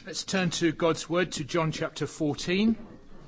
Let's turn to God's Word, to John chapter 14.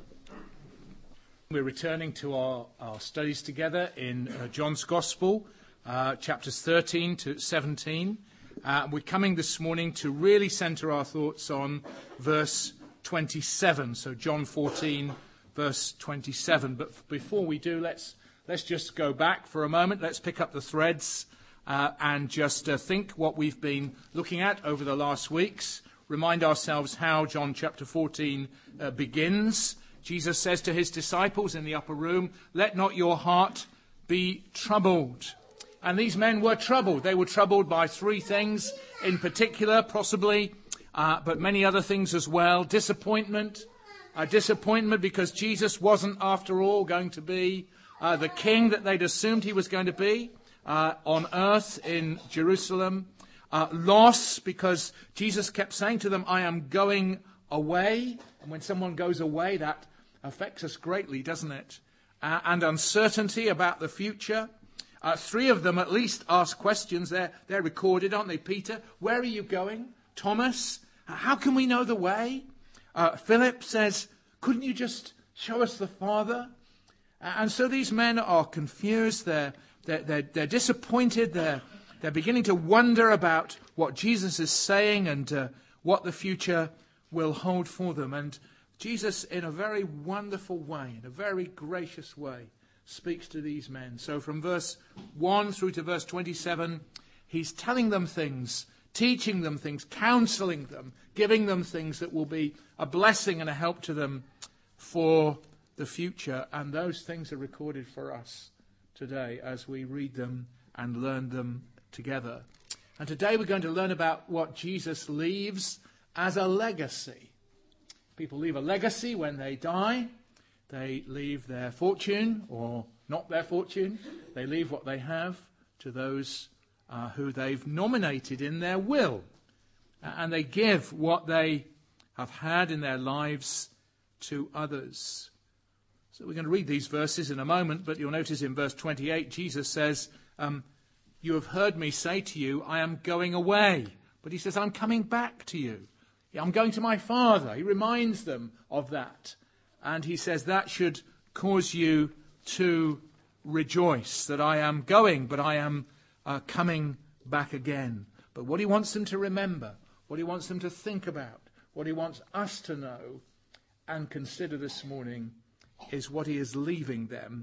We're returning to our studies together in John's Gospel, chapters 13 to 17. We're coming this morning to really centre our thoughts on verse 27. So John 14, verse 27. But before we do, let's just go back for a moment. Let's pick up the threads and just think what we've been looking at over the last weeks. Remind ourselves how John chapter 14 begins. Jesus says to his disciples in the upper room, "Let not your heart be troubled." And these men were troubled. They were troubled by three things in particular, possibly, but many other things as well. Disappointment because Jesus wasn't, after all, going to be the king that they'd assumed he was going to be on earth in Jerusalem. Loss, because Jesus kept saying to them, "I am going away." And when someone goes away, that affects us greatly, doesn't it? And uncertainty about the future. Three of them at least ask questions. They're recorded, aren't they? Peter, "Where are you going?" Thomas, "How can we know the way?" Philip says, "Couldn't you just show us the Father?" And so these men are confused. They're disappointed. They're beginning to wonder about what Jesus is saying and what the future will hold for them. And Jesus, in a very wonderful way, in a very gracious way, speaks to these men. So from verse 1 through to verse 27, he's telling them things, teaching them things, counseling them, giving them things that will be a blessing and a help to them for the future. And those things are recorded for us today as we read them and learn them together. And today we're going to learn about what Jesus leaves as a legacy. People leave a legacy when they die. They leave their fortune, or not their fortune. They leave what they have to those who they've nominated in their will. And they give what they have had in their lives to others. So we're going to read these verses in a moment, but you'll notice in verse 28, Jesus says, "You have heard me say to you, I am going away." But he says, "I'm coming back to you. I'm going to my Father." He reminds them of that. And he says that should cause you to rejoice, that I am going, but I am coming back again. But what he wants them to remember, what he wants them to think about, what he wants us to know and consider this morning is what he is leaving them,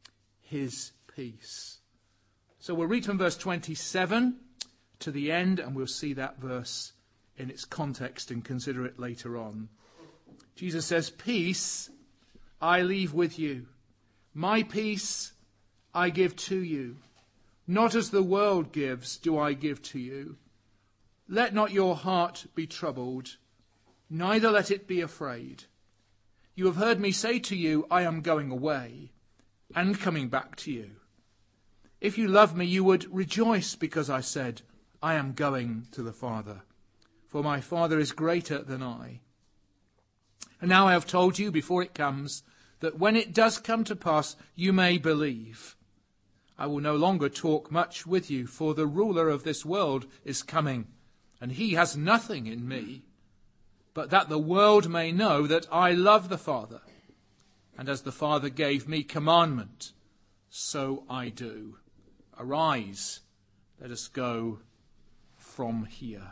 his peace. So we'll read from verse 27 to the end, and we'll see that verse in its context and consider it later on. Jesus says, "Peace I leave with you. My peace I give to you. Not as the world gives do I give to you. Let not your heart be troubled, neither let it be afraid. You have heard me say to you, I am going away and coming back to you. If you love me, you would rejoice because I said, I am going to the Father, for my Father is greater than I. And now I have told you before it comes, that when it does come to pass, you may believe. I will no longer talk much with you, for the ruler of this world is coming, and he has nothing in me, but that the world may know that I love the Father, and as the Father gave me commandment, so I do. Arise, let us go from here."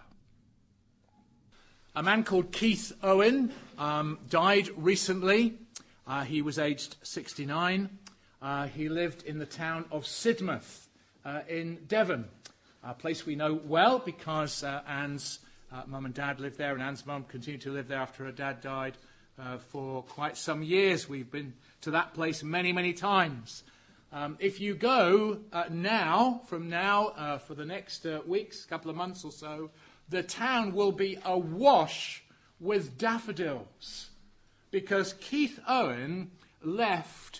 A man called Keith Owen died recently. He was aged 69. He lived in the town of Sidmouth in Devon, a place we know well because Anne's mum and dad lived there, and Anne's mum continued to live there after her dad died for quite some years. We've been to that place many, many times. If you go from now for the next weeks, couple of months or so, the town will be awash with daffodils because Keith Owen left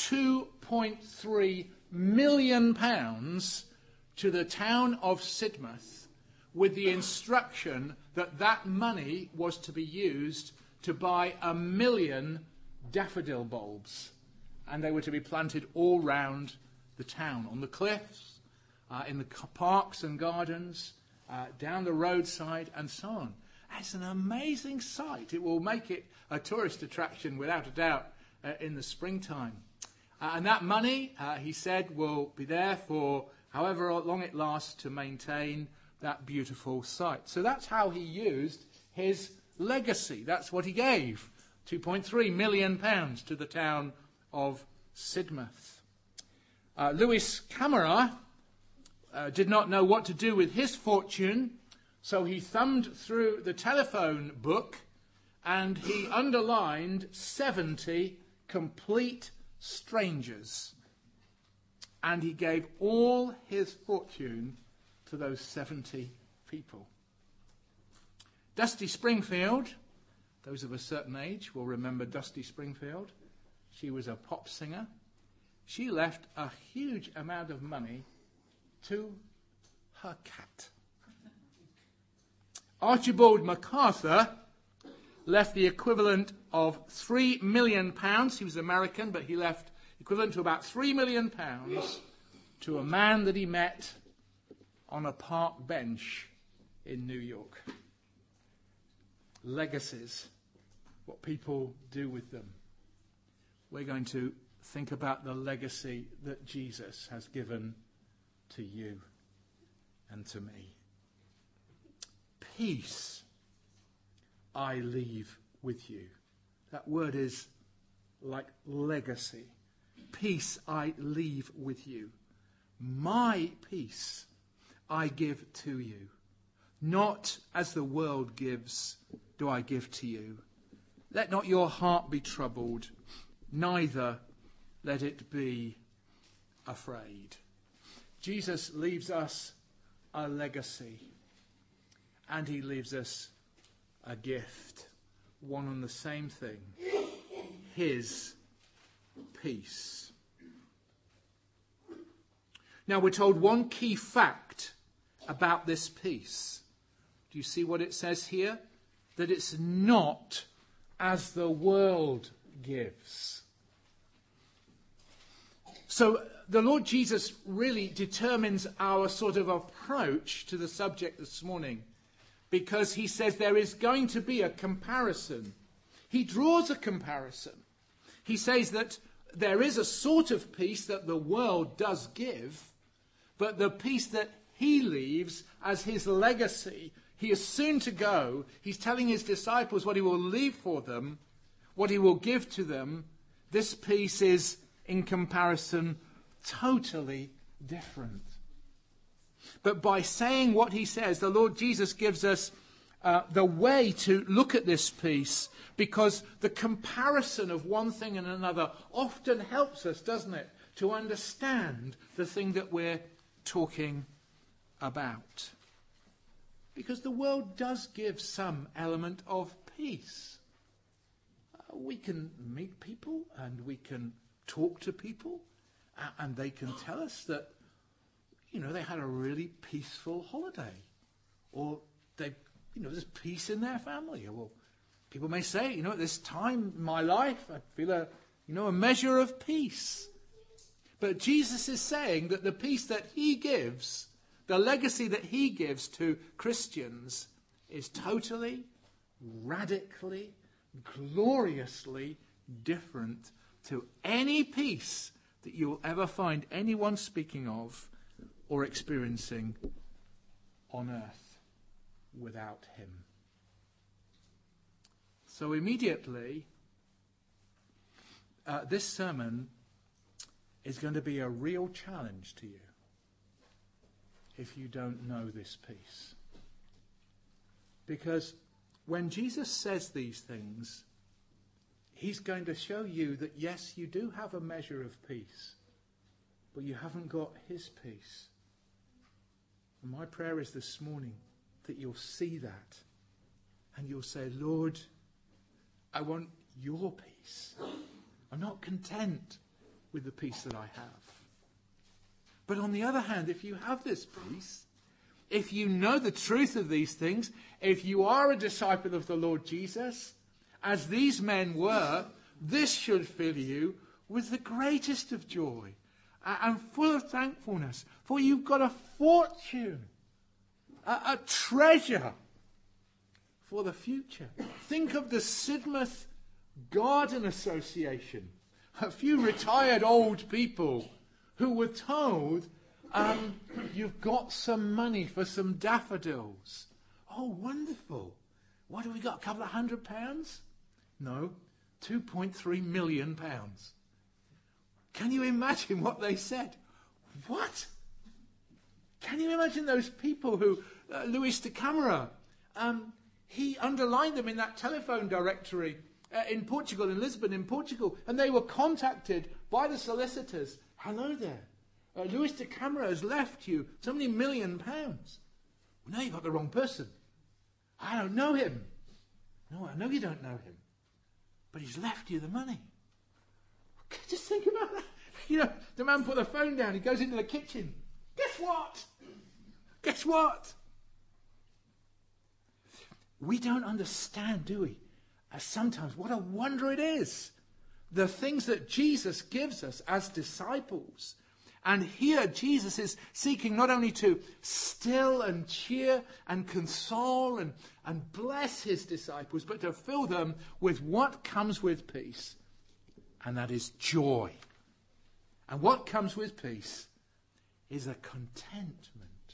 £2.3 million to the town of Sidmouth with the instruction that that money was to be used to buy 1 million daffodil bulbs. And they were to be planted all round the town, on the cliffs, in the parks and gardens, down the roadside, and so on. It's an amazing sight. It will make it a tourist attraction without a doubt in the springtime. And that money, he said, will be there for however long it lasts to maintain that beautiful site. So that's how he used his legacy. That's what he gave, £2.3 million to the town of Sidmouth. Lewis Camera did not know what to do with his fortune, so he thumbed through the telephone book and he underlined 70 complete strangers. And he gave all his fortune to those 70 people. Dusty Springfield, those of a certain age will remember Dusty Springfield. She was a pop singer. She left a huge amount of money to her cat. Archibald MacArthur left the equivalent of £3 million. He was American, but he left equivalent to about £3 million to a man that he met on a park bench in New York. Legacies, what people do with them. We're going to think about the legacy that Jesus has given to you and to me. Peace I leave with you. That word is like legacy. Peace I leave with you. My peace I give to you. Not as the world gives do I give to you. Let not your heart be troubled, neither let it be afraid. Jesus leaves us a legacy, and he leaves us a gift, one and the same thing, his peace. Now we're told one key fact about this peace. Do you see what it says here? That it's not as the world gives. So the Lord Jesus really determines our sort of approach to the subject this morning, because he says there is going to be a comparison. He draws a comparison. He says that there is a sort of peace that the world does give, but the peace that he leaves as his legacy, he is soon to go. He's telling his disciples what he will leave for them, what he will give to them. This peace is, in comparison, totally different. But by saying what he says, the Lord Jesus gives us the way to look at this peace, because the comparison of one thing and another often helps us, doesn't it, to understand the thing that we're talking about. Because the world does give some element of peace. We can meet people and we can talk to people, and they can tell us that, they had a really peaceful holiday, or there's peace in their family. Or people may say, at this time in my life, I feel a measure of peace. But Jesus is saying that the peace that he gives, the legacy that he gives to Christians, is totally, radically, gloriously different to any peace that you'll ever find anyone speaking of or experiencing on earth without him. So immediately, this sermon is going to be a real challenge to you if you don't know this peace. Because when Jesus says these things, he's going to show you that, yes, you do have a measure of peace, but you haven't got his peace. And my prayer is this morning that you'll see that and you'll say, Lord, I want your peace. I'm not content with the peace that I have. But on the other hand, if you have this peace, if you know the truth of these things, if you are a disciple of the Lord Jesus, as these men were, this should fill you with the greatest of joy and full of thankfulness, for you've got a fortune, a treasure for the future. Think of the Sidmouth Garden Association. A few retired old people who were told, you've got some money for some daffodils. Oh, wonderful. What have we got, a couple of £100? No, £2.3 million. Can you imagine what they said? What? Can you imagine those people who, Luis de Camara, he underlined them in that telephone directory in Portugal, in Lisbon, in Portugal, and they were contacted by the solicitors. Hello there. Luis de Camara has left you so many £1 million. Well, now you've got the wrong person. I don't know him. No, I know you don't know him. But he's left you the money. Okay, just think about that. You know, the man put the phone down. He goes into the kitchen. Guess what? Guess what? We don't understand, do we? Sometimes what a wonder it is. The things that Jesus gives us as disciples. And here Jesus is seeking not only to still and cheer and console and bless his disciples, but to fill them with what comes with peace. And that is joy. And what comes with peace is a contentment.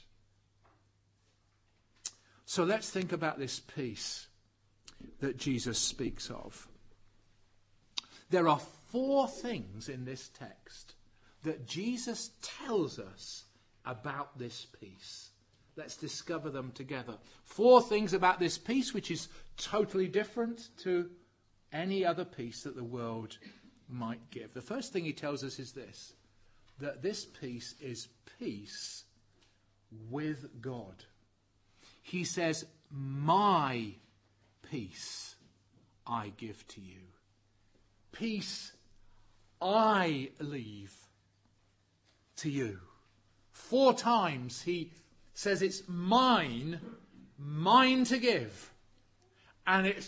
So let's think about this peace that Jesus speaks of. There are 4 things in this text that Jesus tells us about this peace. Let's discover them together. 4 things about this peace which is totally different to any other peace that the world might give. The first thing he tells us is this, that this peace is peace with God. He says, my peace I give to you. Peace I leave to you. 4 times he says it's mine to give. And it's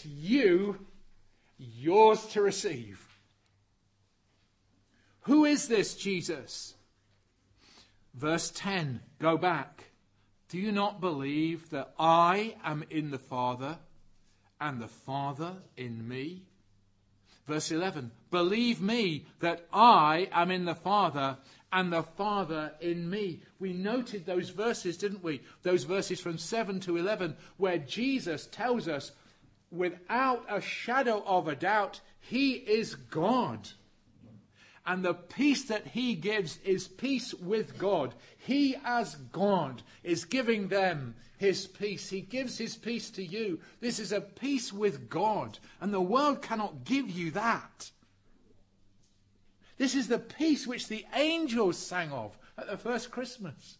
yours to receive. Who is this Jesus? Verse 10, go back. Do you not believe that I am in the Father and the Father in me? Verse 11, believe me that I am in the Father and the Father in me. We noted those verses, didn't we? Those verses from 7 to 11 where Jesus tells us without a shadow of a doubt, he is God. And the peace that he gives is peace with God. He as God is giving them his peace. He gives his peace to you. This is a peace with God. And the world cannot give you that. This is the peace which the angels sang of at the first Christmas.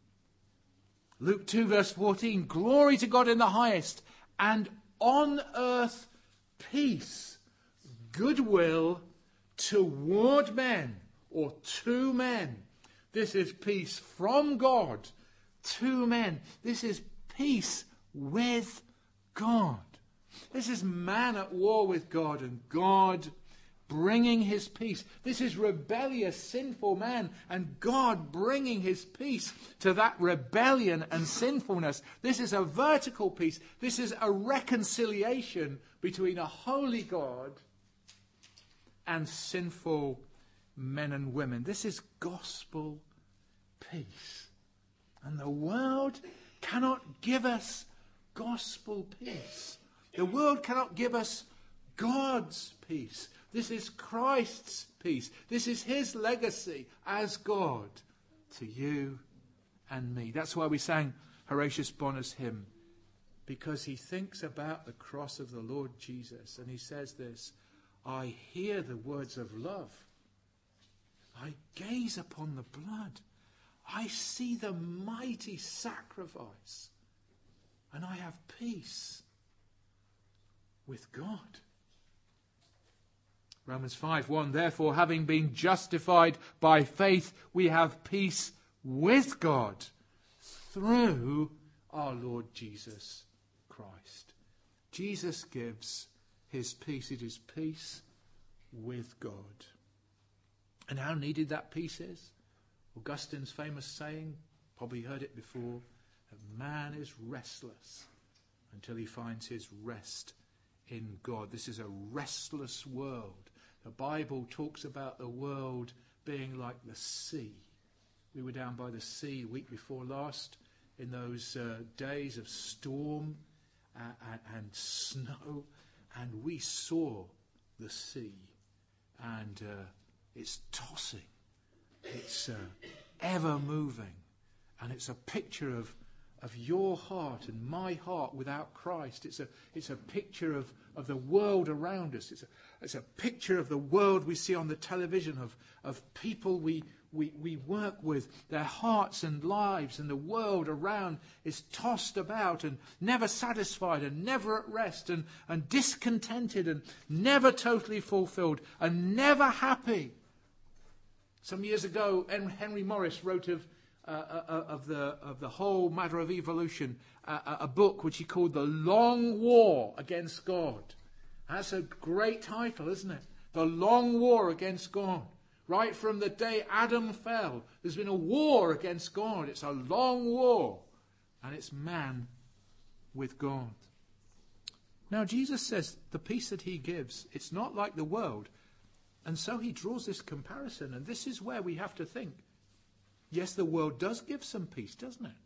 Luke 2 verse 14, glory to God in the highest, and on earth peace, goodwill toward men, or to men. This is peace from God to men. This is peace with God. This is man at war with God and God bringing his peace. This is rebellious, sinful man and God bringing his peace to that rebellion and sinfulness. This is a vertical peace. This is a reconciliation between a holy God and sinful men and women. This is gospel peace. And the world cannot give us gospel peace. The world cannot give us God's peace. This is Christ's peace. This is his legacy as God to you and me. That's why we sang Horatius Bonor's hymn, because he thinks about the cross of the Lord Jesus and he says this, I hear the words of love. I gaze upon the blood. I see the mighty sacrifice. And I have peace with God. Romans 5:1, therefore, having been justified by faith, we have peace with God through our Lord Jesus Christ. Jesus gives his peace. It is peace with God. And how needed that peace is? Augustine's famous saying, probably heard it before, that man is restless until he finds his rest in God. This is a restless world. The Bible talks about the world being like the sea. We were down by the sea the week before last in those days of storm and snow, and we saw the sea, and it's tossing, it's ever moving, and it's a picture of your heart and my heart without Christ. It's a picture of the world around us. It's a picture of the world we see on the television, of people we work with, their hearts and lives, and the world around is tossed about and never satisfied and never at rest and discontented and never totally fulfilled and never happy. Some years ago, Henry Morris wrote of the whole matter of evolution, a book which he called The Long War Against God. That's a great title, isn't it? The Long War Against God. Right from the day Adam fell, there's been a war against God. It's a long war. And it's man with God. Now, Jesus says the peace that he gives, it's not like the world. And so he draws this comparison. And this is where we have to think. Yes, the world does give some peace, doesn't it?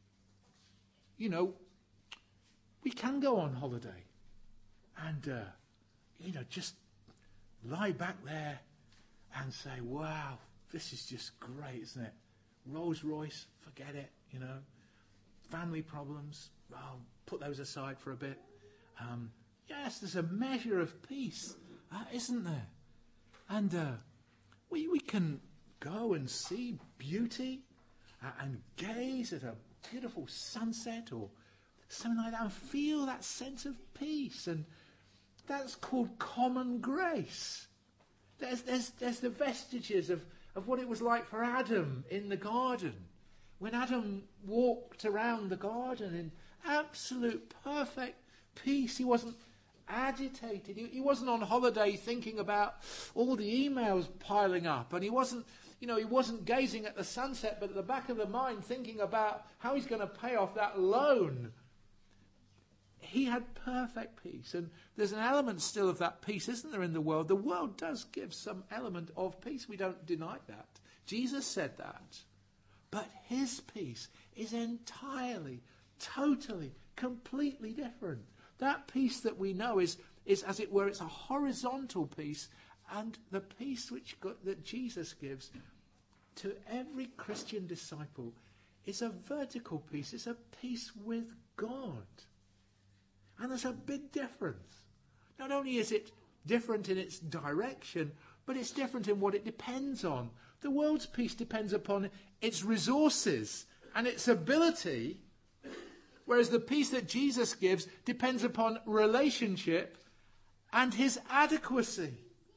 You know, we can go on holiday and, just lie back there and say, wow, this is just great, isn't it? Rolls Royce, forget it, Family problems, well, put those aside for a bit. Yes, there's a measure of peace, isn't there? And we can go and see beauty and gaze at a beautiful sunset or something like that and feel that sense of peace. And that's called common grace. There's the vestiges of what it was like for Adam in the garden. When Adam walked around the garden in absolute perfect peace, he wasn't agitated. He wasn't on holiday thinking about all the emails piling up, and he wasn't gazing at the sunset, but at the back of the mind thinking about how he's going to pay off that loan. He had perfect peace, and there's an element still of that peace, isn't there, in the world? The world does give some element of peace. We don't deny that. Jesus said that. But his peace is entirely, totally, completely different. That peace that we know is as it were, it's a horizontal peace, and the peace that Jesus gives to every Christian disciple is a vertical peace. It's a peace with God. And there's a big difference. Not only is it different in its direction, but it's different in what it depends on. The world's peace depends upon its resources and its ability, whereas the peace that Jesus gives depends upon relationship and his adequacy.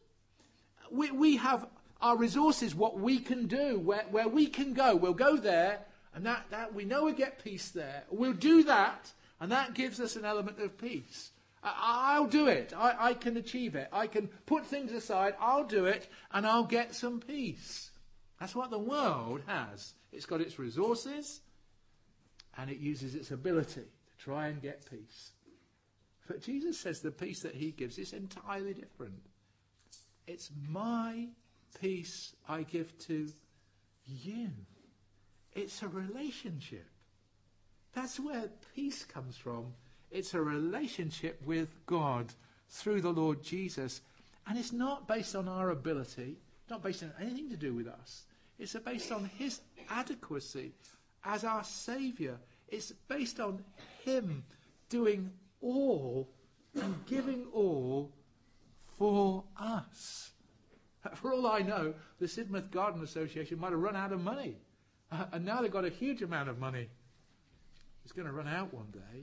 We have our resources, what we can do, where we can go. We'll go there, and that we know we get peace there. We'll do that, and that gives us an element of peace. I'll do it. I can achieve it. I can put things aside. I'll do it, and I'll get some peace. That's what the world has. It's got its resources, and it uses its ability to try and get peace. But Jesus says the peace that he gives is entirely different. It's my peace I give to you. It's a relationship. That's where peace comes from. It's a relationship with God through the Lord Jesus. And it's not based on our ability, not based on anything to do with us. It's based on his adequacy as our Saviour. It's based on him doing all and giving all for us. For all I know, the Sidmouth Garden Association might have run out of money. And now they've got a huge amount of money. It's going to run out one day.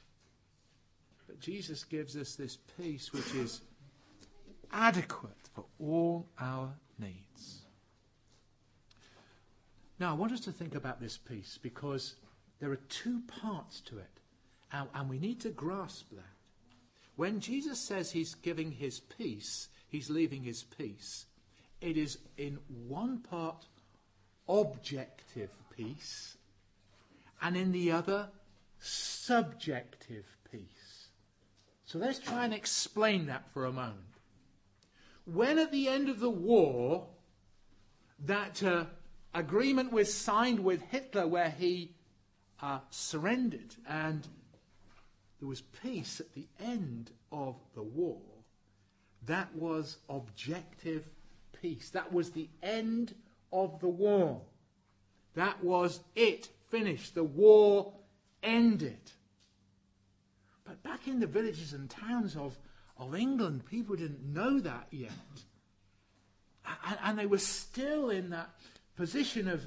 But Jesus gives us this peace which is adequate for all our needs. Now, I want us to think about this peace because there are two parts to it. And we need to grasp that. When Jesus says he's giving his peace, he's leaving his peace, it is in one part objective peace, and in the other subjective peace. So let's try and explain that for a moment. When at the end of the war, that agreement was signed with Hitler where he surrendered and there was peace at the end of the war, that was objective peace. That was the end of the war. That was it, finished. The war ended. But back in the villages and towns of England, people didn't know that yet. And they were still in that position of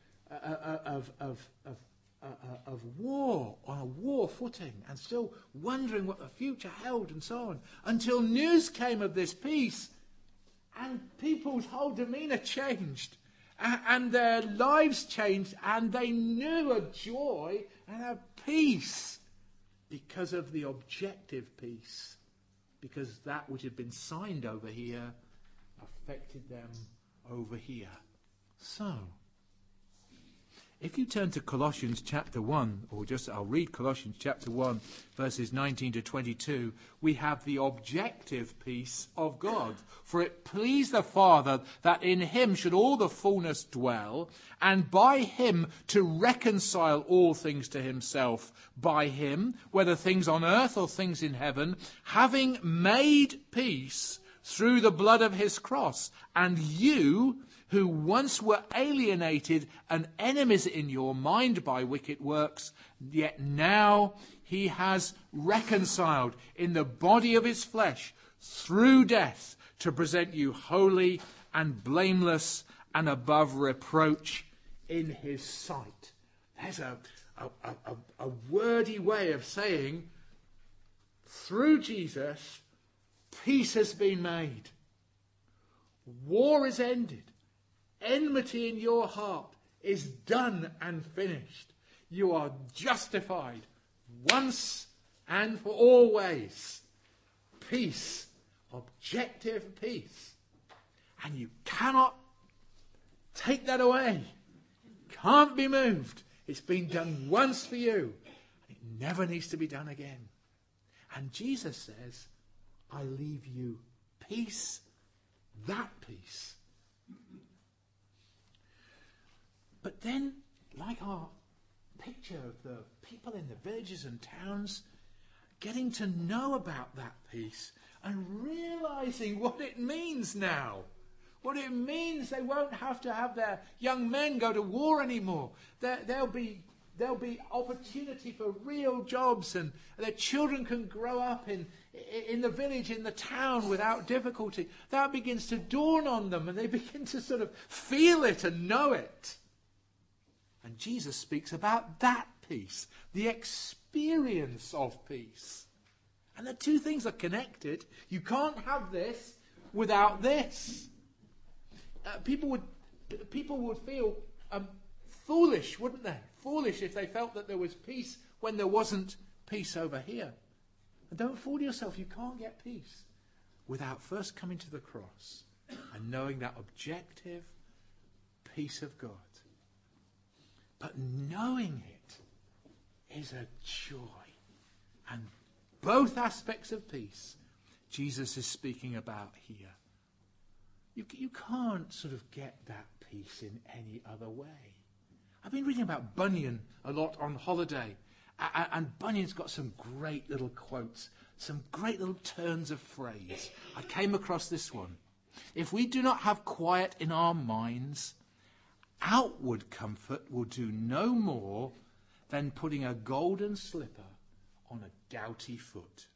war, on a war footing, and still wondering what the future held and so on, until news came of this peace, and people's whole demeanour changed, and their lives changed, and they knew a joy and a peace because of the objective peace, because that which had been signed over here affected them over here. So, if you turn to Colossians chapter 1, I'll read Colossians chapter 1, verses 19 to 22, we have the objective peace of God. For it pleased the Father that in him should all the fullness dwell, and by him to reconcile all things to himself, by him, whether things on earth or things in heaven, having made peace through the blood of his cross, and you, who once were alienated and enemies in your mind by wicked works, yet now he has reconciled in the body of his flesh through death to present you holy and blameless and above reproach in his sight. There's a wordy way of saying, through Jesus, peace has been made. War is ended. Enmity in your heart is done and finished. You are justified once and for always. Peace, objective peace. And you cannot take that away. Can't be moved. It's been done once for you. It never needs to be done again. And Jesus says, I leave you peace, that peace. But then, like our picture of the people in the villages and towns, getting to know about that peace and realizing what it means now. What it means they won't have to have their young men go to war anymore. There'll be opportunity for real jobs, and their children can grow up in the village, in the town without difficulty. That begins to dawn on them, and they begin to sort of feel it and know it. And Jesus speaks about that peace, the experience of peace. And the two things are connected. You can't have this without this. People would feel foolish, wouldn't they? Foolish if they felt that there was peace when there wasn't peace over here. And don't fool yourself, you can't get peace without first coming to the cross and knowing that objective peace of God. But knowing it is a joy. And both aspects of peace Jesus is speaking about here. You can't sort of get that peace in any other way. I've been reading about Bunyan a lot on holiday. And Bunyan's got some great little quotes, some great little turns of phrase. I came across this one. If we do not have quiet in our minds, outward comfort will do no more than putting a golden slipper on a gouty foot.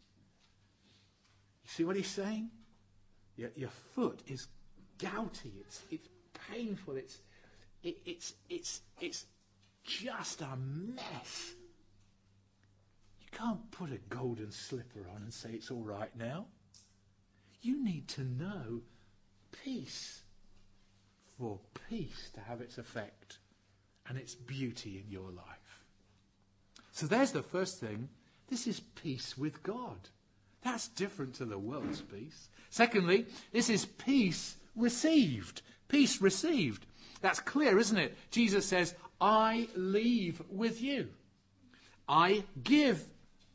You see what he's saying? Your foot is gouty. It's painful. It's just a mess. You can't put a golden slipper on and say it's all right now. You need to know peace for peace to have its effect and its beauty in your life. So there's the first thing. This is peace with God. That's different to the world's peace. Secondly, this is peace received. Peace received. That's clear, isn't it? Jesus says, I leave with you. I give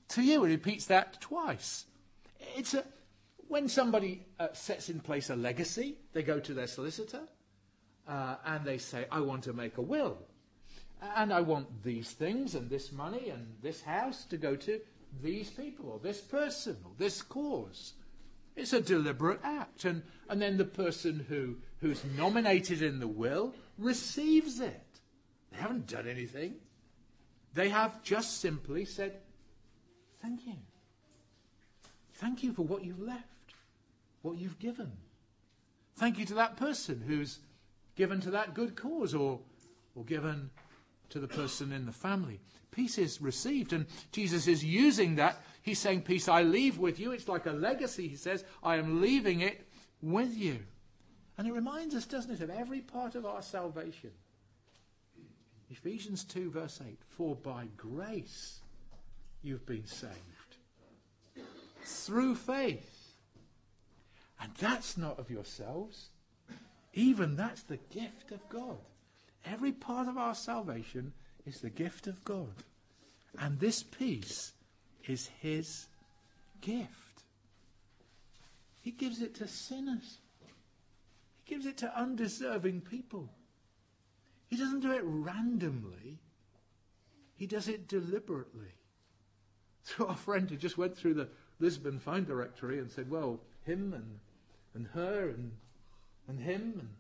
to you. It repeats that twice. When somebody sets in place a legacy, they go to their solicitor and they say, I want to make a will. And I want these things and this money and this house to go to these people or this person or this cause. It's a deliberate act. And then the person who's nominated in the will receives it. They haven't done anything. They have just simply said, thank you. Thank you for what you've left, what you've given. Thank you to that person who's given to that good cause or given to the person in the family. Peace is received, and Jesus is using that. He's saying, peace I leave with you. It's like a legacy, he says. I am leaving it with you. And it reminds us, doesn't it, of every part of our salvation. Ephesians 2 verse 8, for by grace you've been saved. Through faith. And that's not of yourselves. Even that's the gift of God. Every part of our salvation is the gift of God. And this peace is his gift. He gives it to sinners. He gives it to undeserving people. He doesn't do it randomly. He does it deliberately. Through our friend who just went through the Lisbon Find Directory and said, well, him and her and him. And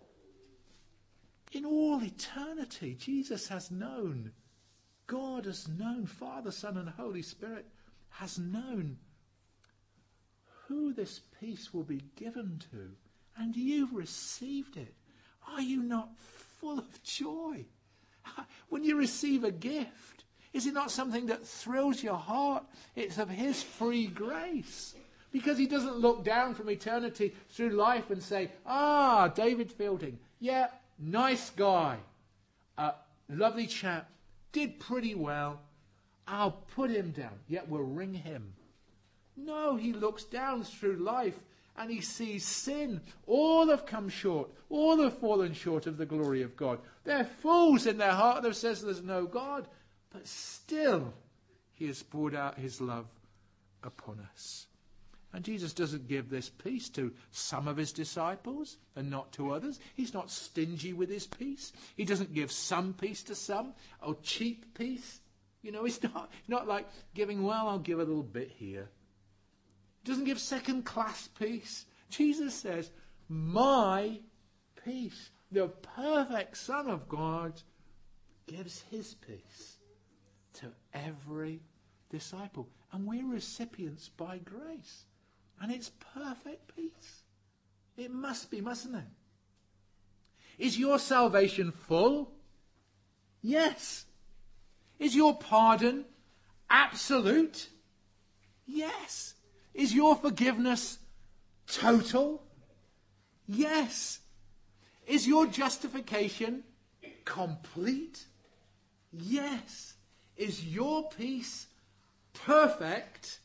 in all eternity, Jesus has known, God has known, Father, Son, and Holy Spirit has known who this peace will be given to. And you've received it. Are you not full of joy? When you receive a gift, is it not something that thrills your heart? It's of his free grace. Because he doesn't look down from eternity through life and say, David Fielding, yeah, nice guy, lovely chap, did pretty well, I'll put him down, yet we'll ring him. No, he looks down through life and he sees sin. All have come short. All have fallen short of the glory of God. They're fools in their heart that says there's no God. But still, he has poured out his love upon us. And Jesus doesn't give this peace to some of his disciples and not to others. He's not stingy with his peace. He doesn't give some peace to some, or cheap peace. You know, it's not like giving, well, I'll give a little bit here. He doesn't give second-class peace. Jesus says, my peace, the perfect Son of God, gives his peace to every disciple. And we're recipients by grace. And it's perfect peace. It must be, mustn't it? Is your salvation full? Yes. Is your pardon absolute? Yes. Is your forgiveness total? Yes. Is your justification complete? Yes. Is your peace perfect?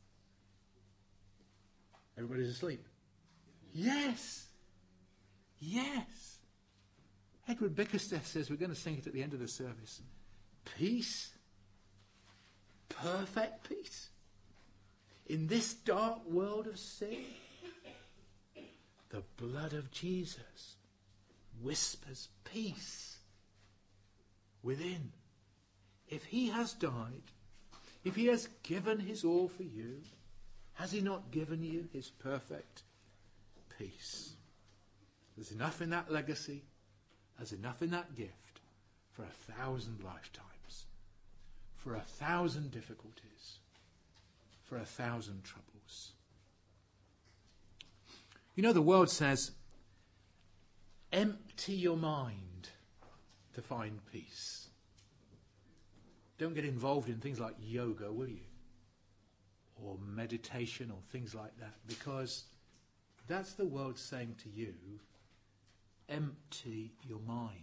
Everybody's asleep. Yes. Yes. Edward Bickersteth says, we're going to sing it at the end of the service. Peace. Perfect peace. In this dark world of sin, the blood of Jesus whispers peace within. If he has died, if he has given his all for you, has he not given you his perfect peace? There's enough in that legacy, there's enough in that gift for 1,000 lifetimes, for 1,000 difficulties, for 1,000 troubles. You know, the world says, empty your mind to find peace. Don't get involved in things like yoga, will you? Or meditation or things like that, because that's the world saying to you, empty your mind.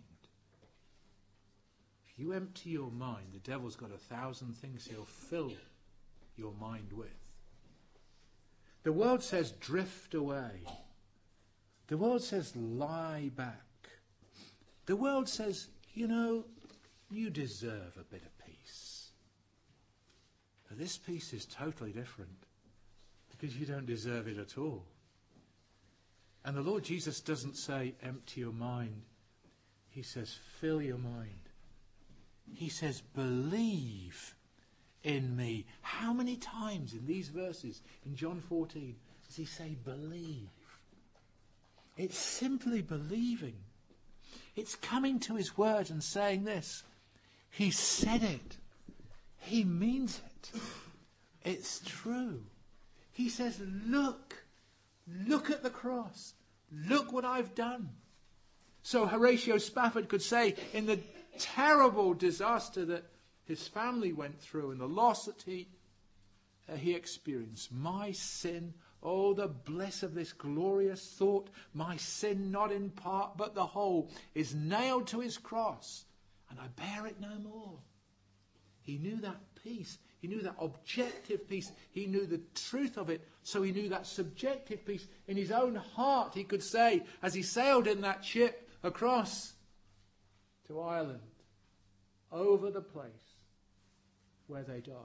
If you empty your mind, the devil's got 1,000 things he'll fill your mind with. The world says drift away. The world says lie back. The world says, you know, you deserve a bit of peace. But this peace is totally different because you don't deserve it at all. And the Lord Jesus doesn't say, empty your mind. He says, fill your mind. He says, believe in me. How many times in these verses, in John 14, does he say believe? It's simply believing. It's coming to his word and saying this. He said it. He means it. It's true. He says, look at the cross. Look what I've done. So Horatio Spafford could say, in the terrible disaster that his family went through and the loss that he experienced, my sin, oh, the bliss of this glorious thought, my sin not in part but the whole is nailed to his cross, and I bear it no more. He knew that peace. He knew that objective peace. He knew the truth of it. So he knew that subjective peace in his own heart. He could say, as he sailed in that ship across to Ireland, over the place where they died,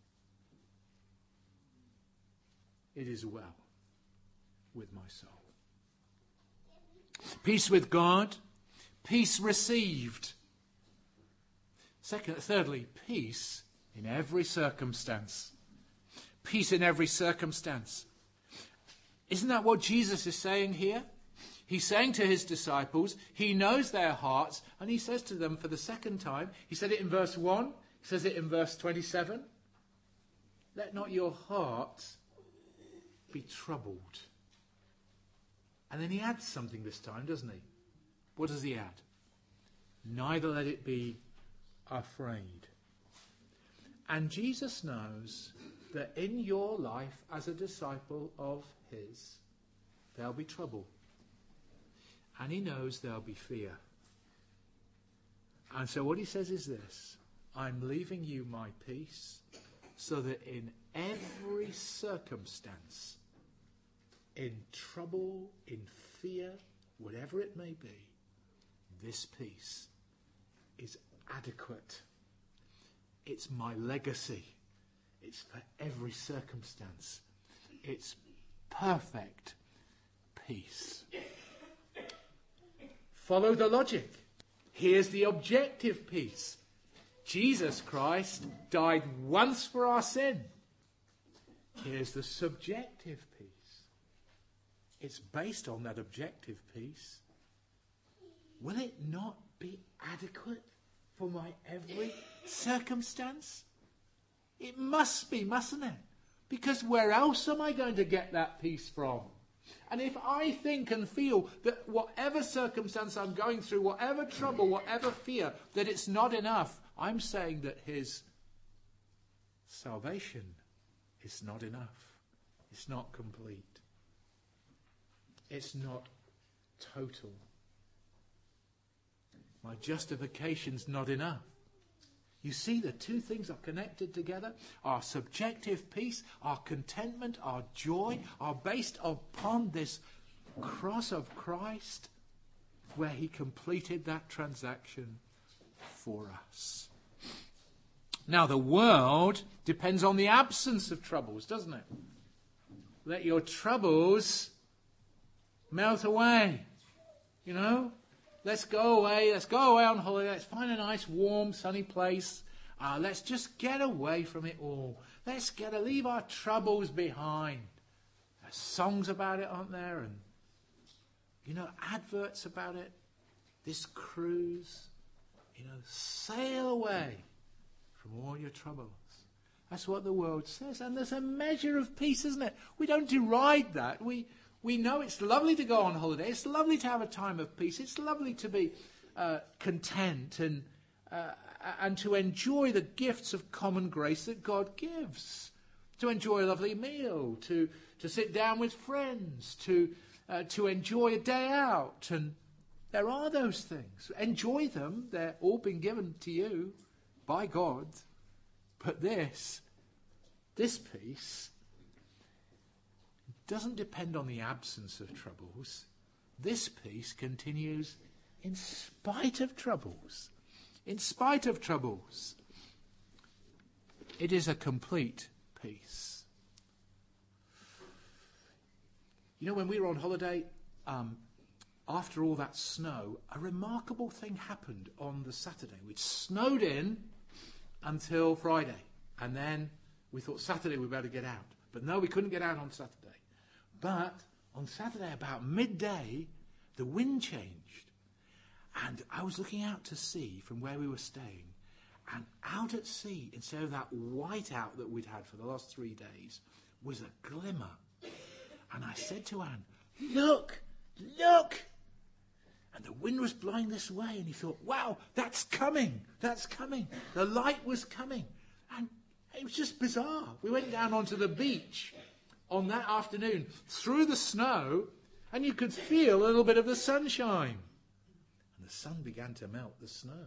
it is well with my soul. Peace with God, peace received. Thirdly, peace in every circumstance. Peace in every circumstance. Isn't that what Jesus is saying here? He's saying to his disciples, he knows their hearts, and he says to them for the second time, he said it in verse 1, he says it in verse 27, let not your hearts be troubled. And then he adds something this time, doesn't he? What does he add? Neither let it be afraid. And Jesus knows that in your life as a disciple of his, there'll be trouble. And he knows there'll be fear. And so what he says is this: I'm leaving you my peace, so that in every circumstance, in trouble, in fear, whatever it may be, this peace is adequate. It's my legacy. It's for every circumstance. It's perfect peace. Follow the logic. Here's the objective peace. Jesus Christ died once for our sin. Here's the subjective peace. It's based on that objective peace. Will it not be adequate for my every circumstance? It must be, mustn't it? Because where else am I going to get that peace from? And if I think and feel that whatever circumstance I'm going through, whatever trouble, whatever fear, that it's not enough, I'm saying that his salvation is not enough. It's not complete. It's not total. My justification's not enough. You see, the two things are connected together. Our subjective peace, our contentment, our joy are based upon this cross of Christ, where he completed that transaction for us. Now, the world depends on the absence of troubles, doesn't it? Let your troubles melt away. You know? Let's go away on holiday. Let's find a nice, warm, sunny place. Let's just get away from it all. Let's leave our troubles behind. There's songs about it, aren't there? And, adverts about it. This cruise, sail away from all your troubles. That's what the world says. And there's a measure of peace, isn't it? We don't deride that. We know it's lovely to go on holiday. It's lovely to have a time of peace. It's lovely to be content and to enjoy the gifts of common grace that God gives. To enjoy a lovely meal, to sit down with friends, to enjoy a day out. And there are those things. Enjoy them. They're all been given to you by God. But this peace doesn't depend on the absence of troubles. This peace continues in spite of troubles. In spite of troubles. It is a complete peace. You know, when we were on holiday, after all that snow, a remarkable thing happened on the Saturday. We'd snowed in until Friday, and then we thought Saturday we better get out. But no, we couldn't get out on Saturday. But on Saturday, about midday, the wind changed. And I was looking out to sea from where we were staying. And out at sea, instead of that whiteout that we'd had for the last 3 days, was a glimmer. And I said to Anne, look! And the wind was blowing this way. And he thought, wow, that's coming. The light was coming. And it was just bizarre. We went down onto the beach on that afternoon through the snow, and you could feel a little bit of the sunshine. And the sun began to melt the snow.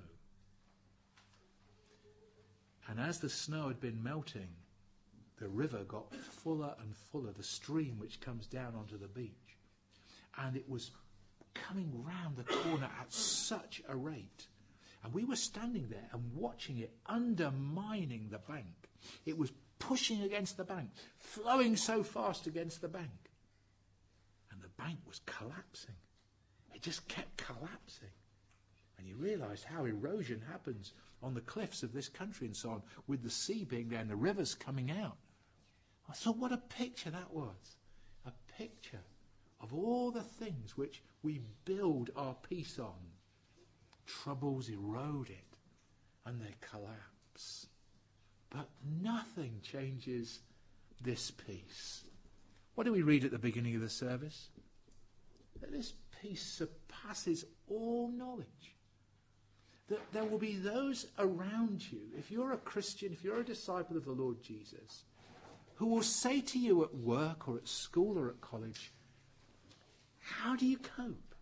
And as the snow had been melting, the river got fuller and fuller, the stream which comes down onto the beach. And it was coming round the corner at such a rate. And we were standing there and watching it undermining the bank. It was pushing against the bank, flowing so fast against the bank. And the bank was collapsing. It just kept collapsing. And you realise how erosion happens on the cliffs of this country and so on, with the sea being there and the rivers coming out. I thought, what a picture that was. A picture of all the things which we build our peace on. Troubles erode it and they collapse. But nothing changes this peace. What do we read at the beginning of the service? That this peace surpasses all knowledge. That there will be those around you, if you're a Christian, if you're a disciple of the Lord Jesus, who will say to you at work or at school or at college, how do you cope?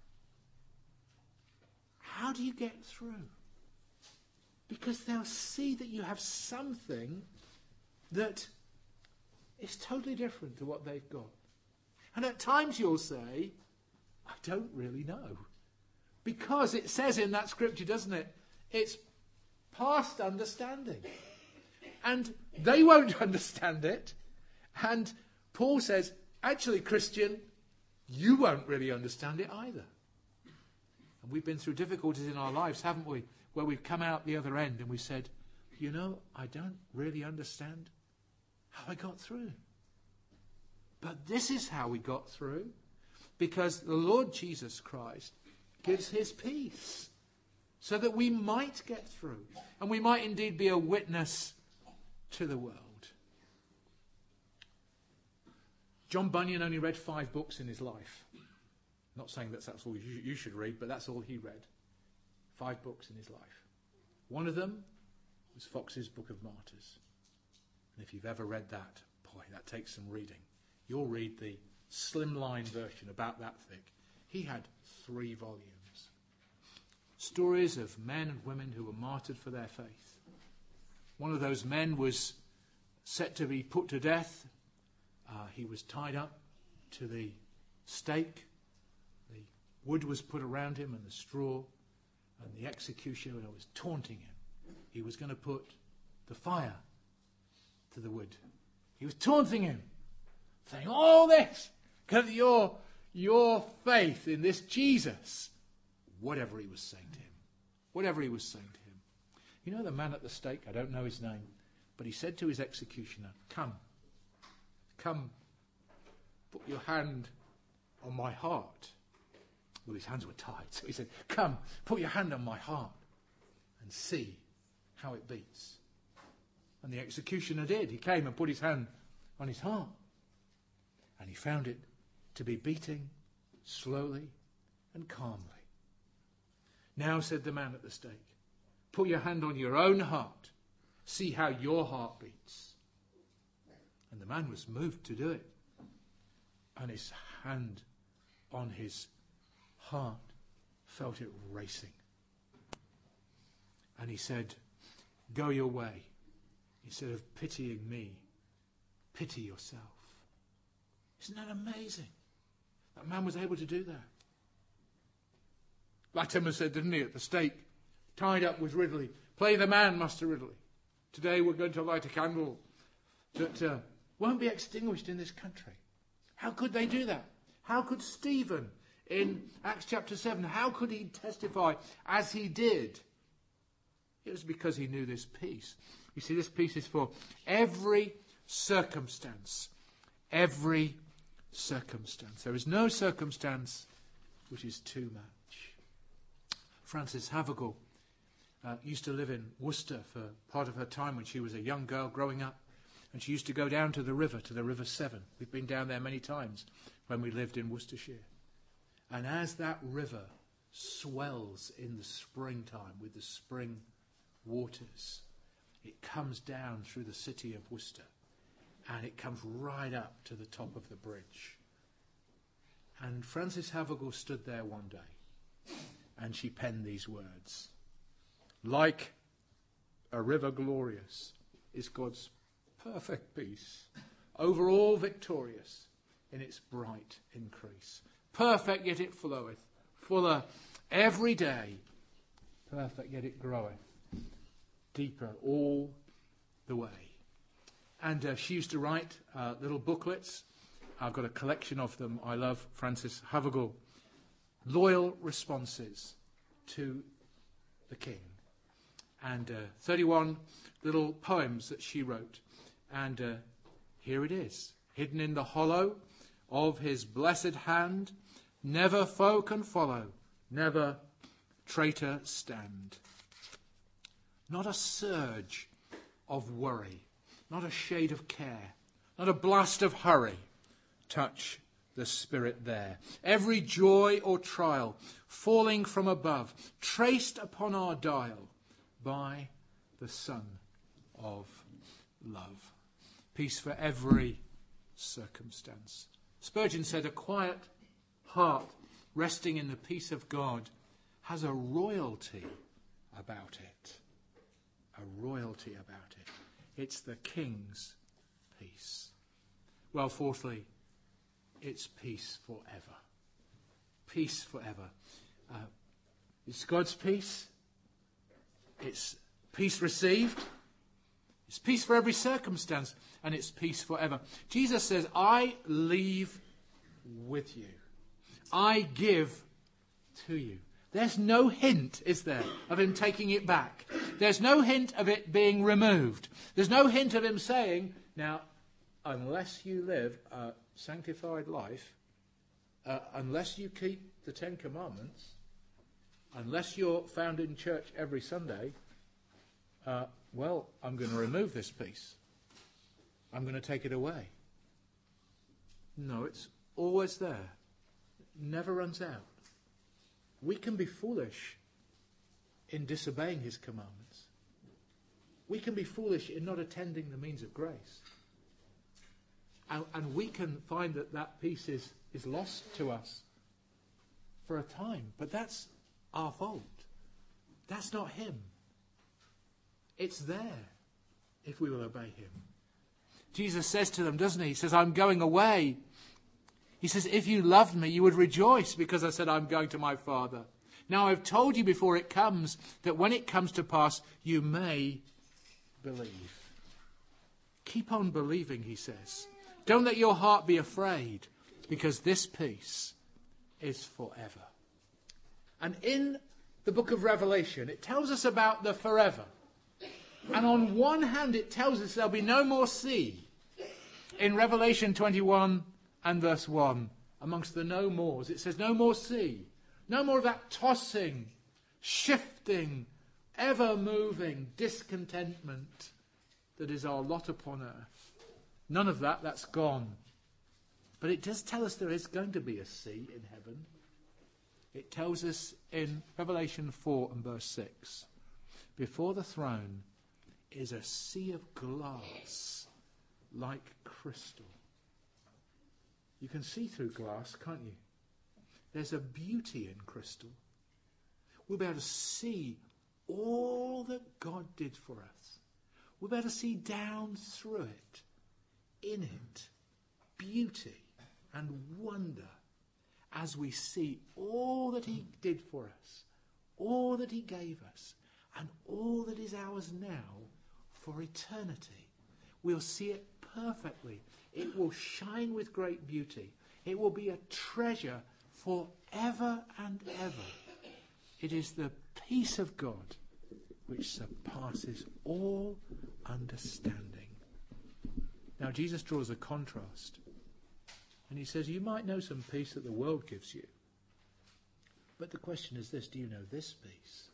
How do you get through? Because they'll see that you have something that is totally different to what they've got. And at times you'll say, I don't really know. Because it says in that scripture, doesn't it? It's past understanding. And they won't understand it. And Paul says, actually, Christian, you won't really understand it either. And we've been through difficulties in our lives, haven't we? Where we've come out the other end and we said, you know, I don't really understand how I got through. But this is how we got through. Because the Lord Jesus Christ gives his peace so that we might get through and we might indeed be a witness to the world. John Bunyan only read 5 books in his life. Not saying that's all you should read, but that's all he read. 5 books in his life. One of them was Fox's Book of Martyrs. And if you've ever read that, boy, that takes some reading. You'll read the slimline version about that thick. He had 3 volumes. Stories of men and women who were martyred for their faith. One of those men was set to be put to death. He was tied up to the stake. The wood was put around him and the straw. And the executioner was taunting him. He was going to put the fire to the wood. He was taunting him, saying, all this because of your faith in this Jesus. Whatever he was saying to him. Whatever he was saying to him. You know the man at the stake? I don't know his name. But he said to his executioner, come, put your hand on my heart. Well, his hands were tied. So he said, come, put your hand on my heart and see how it beats. And the executioner did. He came and put his hand on his heart. And he found it to be beating slowly and calmly. Now, said the man at the stake, put your hand on your own heart. See how your heart beats. And the man was moved to do it. And his hand on his heart felt it racing. And he said, go your way. Instead of pitying me, pity yourself. Isn't that amazing? That man was able to do that. Latimer said, didn't he, at the stake, tied up with Ridley, play the man, Master Ridley. Today we're going to light a candle that won't be extinguished in this country. How could they do that? How could Stephen in Acts chapter 7, how could he testify as he did? It was because he knew this peace. You see, this peace is for every circumstance. Every circumstance. There is no circumstance which is too much. Frances Havergal used to live in Worcester for part of her time when she was a young girl growing up. And she used to go down to the River Severn. We've been down there many times when we lived in Worcestershire. And as that river swells in the springtime with the spring waters, it comes down through the city of Worcester and it comes right up to the top of the bridge. And Frances Havergal stood there one day and she penned these words. Like a river glorious is God's perfect peace, over all victorious in its bright increase. Perfect, yet it floweth, fuller every day. Perfect, yet it groweth, deeper all the way. And she used to write little booklets. I've got a collection of them. I love Frances Havergal. Loyal responses to the King. And 31 little poems that she wrote. And here it is, hidden in the hollow of his blessed hand. Never foe can follow, never traitor stand. Not a surge of worry, not a shade of care, not a blast of hurry touch the spirit there. Every joy or trial falling from above, traced upon our dial by the Son of Love. Peace for every circumstance. Spurgeon said, a quiet heart resting in the peace of God has a royalty about it. A royalty about it. It's the King's peace. Well, fourthly, it's peace forever. Peace forever. It's God's peace. It's peace received. It's peace for every circumstance, and it's peace forever. Jesus says, I leave with you. I give to you. There's no hint, is there, of him taking it back. There's no hint of it being removed. There's no hint of him saying, now, unless you live a sanctified life, unless you keep the Ten Commandments, unless you're found in church every Sunday, well, I'm going to remove this peace. I'm going to take it away. No, it's always there. Never runs out. We can be foolish in disobeying his commandments. We can be foolish in not attending the means of grace. And we can find that peace is lost to us for a time. But that's our fault. That's not him. It's there if we will obey him. Jesus says to them, doesn't he? He says, I'm going away. He says, if you loved me, you would rejoice because I said I'm going to my Father. Now I've told you before it comes that when it comes to pass, you may believe. Keep on believing, he says. Don't let your heart be afraid because this peace is forever. And in the book of Revelation, it tells us about the forever. And on one hand, it tells us there'll be no more sea. In Revelation 21 and verse 1, amongst the no mores, it says no more sea. No more of that tossing, shifting, ever-moving discontentment that is our lot upon earth. None of that, that's gone. But it does tell us there is going to be a sea in heaven. It tells us in Revelation 4 and verse 6, before the throne is a sea of glass like crystal. You can see through glass, can't you? There's a beauty in crystal. We'll be able to see all that God did for us. We'll be able to see down through it, in it, beauty and wonder as we see all that he did for us, all that he gave us, and all that is ours now for eternity. We'll see it perfectly. It will shine with great beauty. It will be a treasure forever and ever. It is the peace of God which surpasses all understanding. Now, Jesus draws a contrast. And he says, you might know some peace that the world gives you. But the question is this, do you know this peace?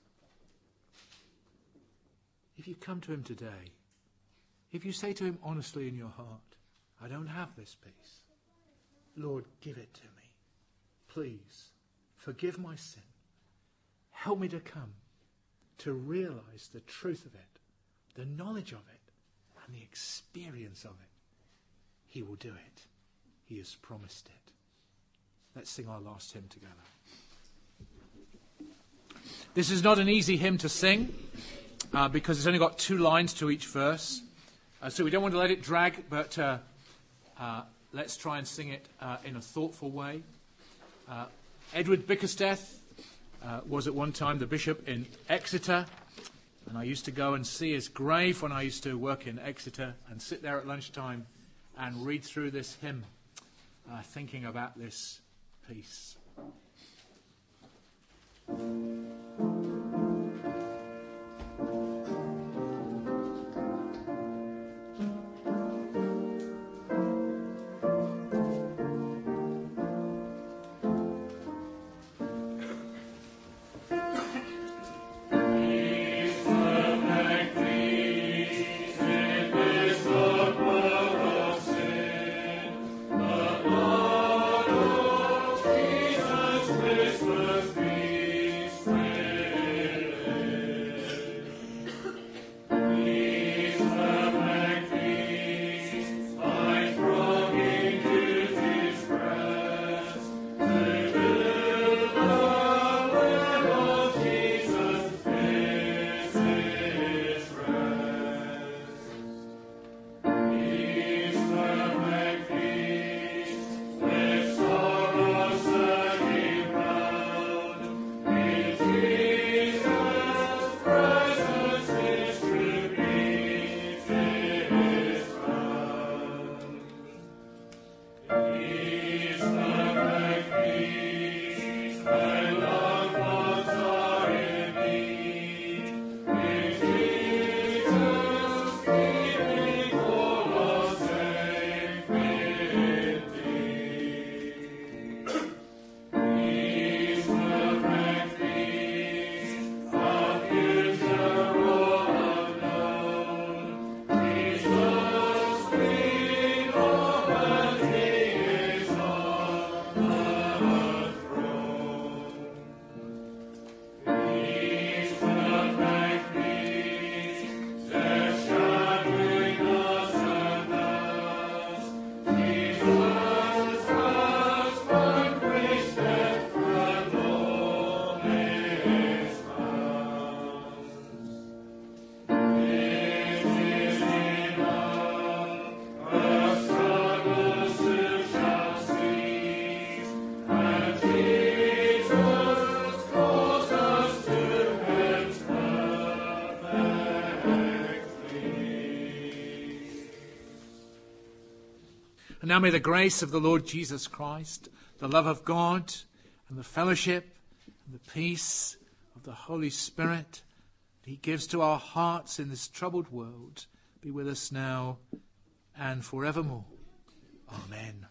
If you come to him today, if you say to him honestly in your heart, I don't have this peace. Lord, give it to me. Please, forgive my sin. Help me to come to realize the truth of it, the knowledge of it, and the experience of it. He will do it. He has promised it. Let's sing our last hymn together. This is not an easy hymn to sing because it's only got 2 lines to each verse. So we don't want to let it drag, but let's try and sing it in a thoughtful way. Edward Bickersteth was at one time the bishop in Exeter, and I used to go and see his grave when I used to work in Exeter and sit there at lunchtime and read through this hymn, thinking about this peace. And now may the grace of the Lord Jesus Christ, the love of God, and the fellowship and the peace of the Holy Spirit that he gives to our hearts in this troubled world be with us now and forevermore. Amen.